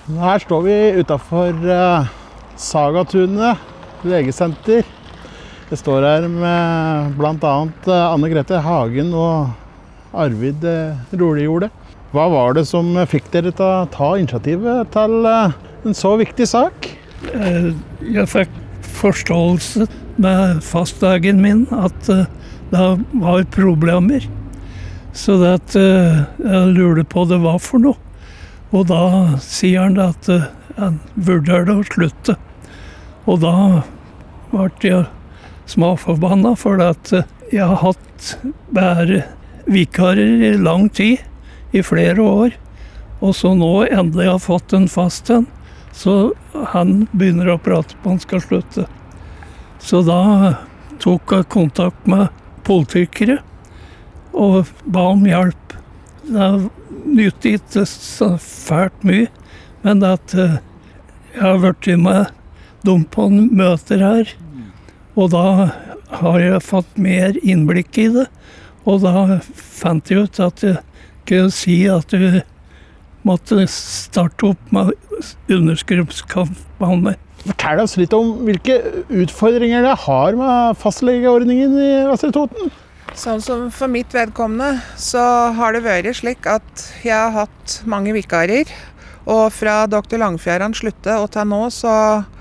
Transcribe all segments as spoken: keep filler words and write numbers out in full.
Her står vi utenfor uh, Sagatunet legesenter. Jeg står her med blant annet uh, Anne Grete Hagen og Arvid uh, Rolijordet. Hva var det som fikk dere til å ta initiativet til uh, en så viktig sak? Uh, jeg fikk forståelse med fastlegen min at uh, det var problemer. Så det at uh, jeg lurte på det var for noe. Og da sier han at uh, han vurderer å slutte. Og da ble jeg småforbanna, for at uh, jeg har hatt bare vikarer i lang tid, i flere år. Og så nå endelig har fått en fast en, så han begynner å prate på han skal slutte. Så da tok jeg kontakt med politikere og ba om hjelp. Det nytter ikke så fælt mye, men at uh, jeg har vært med dem på møter her, og da har jeg fått mer innblikk i det, og da fant jeg ut at jeg kunne si at vi måtte starte opp med underskriftskampanje. Fortell oss litt om hvilke utfordringer det har med fastlegeordningen i Vestre Toten. Sånn som for mitt vedkommende, så har det vært slik at jeg har hatt mange vikarer, og fra doktor Langfjær han slutte, og til nå så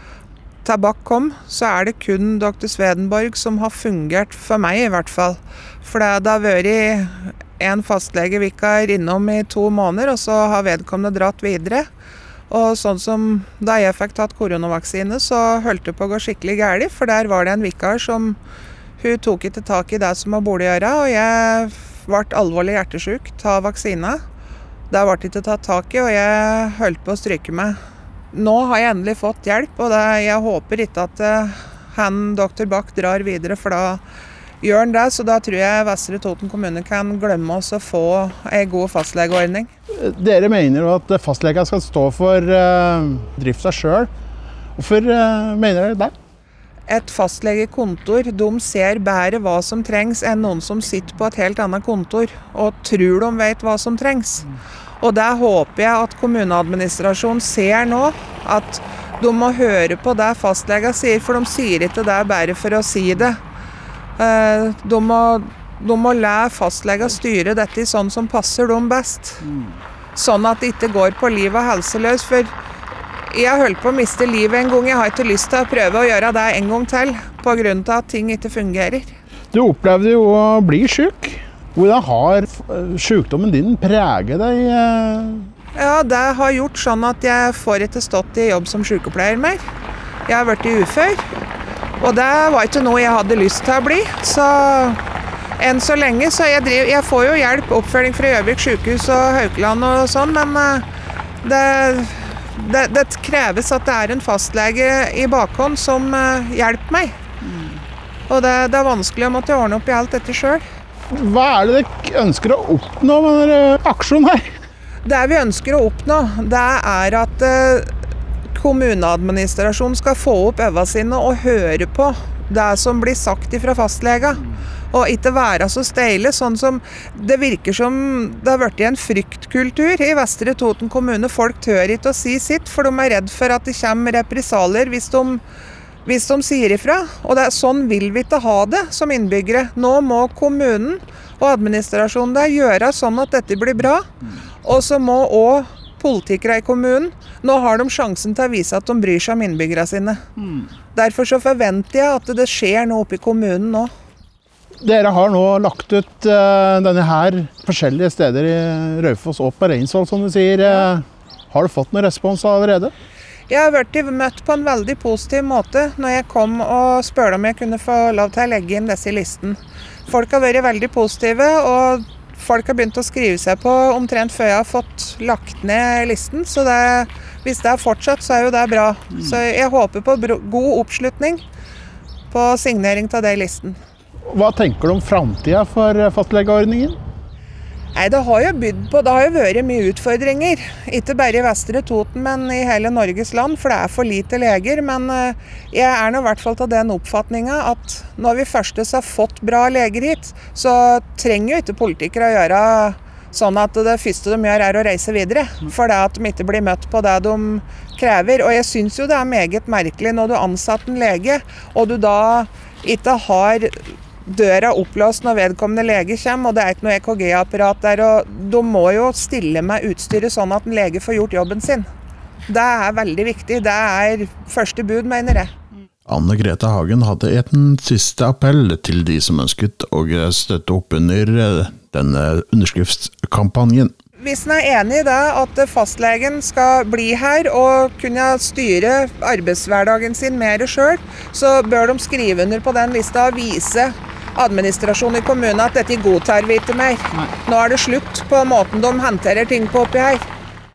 tabakk kom, så er det kun doktor Svedenborg som har fungert for meg i hvert fall. For det har vært en fastlegevikar innom i to måneder, og så har vedkommende dratt videre. Og sånn som da jeg fikk tatt koronavaksine, så holdt det på å gå skikkelig gærlig, for der var det en vikar som hun tok ikke tak i det som var burde gjøre, og jeg ble alvorlig hjertesyk av vaksina. Det ble ikke tatt tak i, og jeg holdt på å stryke meg. Nå har jeg endelig fått hjelp, og det, jeg håper ikke at uh, han, doktor Bach, drar videre, for da gjør han det. Så da tror jeg Vestre Toten kommune kan glemme oss å få en god fastlegeordning. Dere mener jo at fastlegene skal stå for uh, drifta selv. Hvorfor uh, mener dere det? Et fastlegekontor, de ser bedre hva som trengs enn noen som sitter på et helt annet kontor og tror de vet hva som trengs. Og det håper jeg at kommuneadministrasjonen ser nå, at de må høre på det fastlegene sier, for de sier ikke det bare for å si det. De må, de må la fastlegene styre dette sånn som passer dem best. Sånn at det ikke går på liv og helse løs, for jeg har holdt på å miste livet en gang. Jeg har ikke lyst til å prøve å gjøre det en gang til, på grunn av at ting ikke fungerer. Du opplevde jo å bli syk. Hvordan har sykdommen din preget deg? Ja, det har gjort sånn at jeg får ikke stått i jobb som sykepleier mer. Jeg har vært i ufør, og det var ikke noe jeg hadde lyst til å bli. Så enn så lenge, så jeg, driver, jeg får jo hjelp, oppfølging fra Gjøvik sykehus og Haukeland og sånn, men det... Det, det kreves at det er en fastlege i bakhånd som uh, hjelper meg. Mm. Og det, det er vanskelig å måtte ordne opp i alt dette selv. Hva er det dere ønsker å oppnå med denne aksjonen her? Det vi ønsker å oppnå, det er at uh, kommuneadministrasjonen skal få opp øynene sine og høre på det som blir sagt fra fastlega. Og ikke være så steile, sånn som det virker som det har vært en fryktkultur i Vestre Toten kommune. Folk tør ikke å si sitt, for de er redd for at det kommer represalier hvis de, hvis de sier ifra. Og det, sånn vil vi ikke ha det som innbyggere. Nå må kommunen og administrasjonen der gjøre sånn at dette blir bra. Og så må også politikere i kommunen, nå har de sjansen til å vise at de bryr seg om innbyggere sine. Derfor så forventer jeg at det skjer noe oppe i kommunen nå. Dere har nå lagt ut uh, denne her forskjellige steder i Raufoss og på Reinsvoll, som du sier. Uh, har du fått noen respons allerede? Jeg har vært møtt på en veldig positiv måte når jeg kom og spurte om jeg kunne få lov til å legge inn disse i listen. Folk har vært veldig positive, og folk har begynt å skrive seg på omtrent før jeg har fått lagt ned listen. Så det, hvis det er fortsatt, så er jo det bra. Så jeg håper på god oppslutning på signering av det i listen. Hva tenker du om fremtiden for fastlegeordningen? Nei, det har jo bydd på, det har jo vært mye utfordringer. Ikke bare i Vestre Toten, men i hele Norges land, for det er for lite leger. Men jeg er nå i hvert fall til den oppfatningen at når vi først har fått bra leger hit, så trenger jo ikke politikere å gjøre Sånn at det første de gjør er å reise videre, fordi at de ikke blir møtt på det de krever. Og jeg synes jo det er meget merkelig når du ansatt en lege, og du da ikke har døra opplåst når vedkommende lege kommer, og det er ikke noe E K G-apparat der, og de må jo stille med utstyret sånn at en lege får gjort jobben sin. Det er veldig viktig, det er første bud, mener jeg. Anne Grete Hagen hadde en siste appell til de som ønsket å støtte opp under denne underskriftskampanjen. Hvis en er enig i det at fastlegen skal bli her og kunne styre arbeidshverdagen sin mer selv, så bør de skrive under på den lista og vise administrasjonen i kommunen at dette godtar vi ikke mer. Nå er det slutt på måten de håndterer ting på oppi her.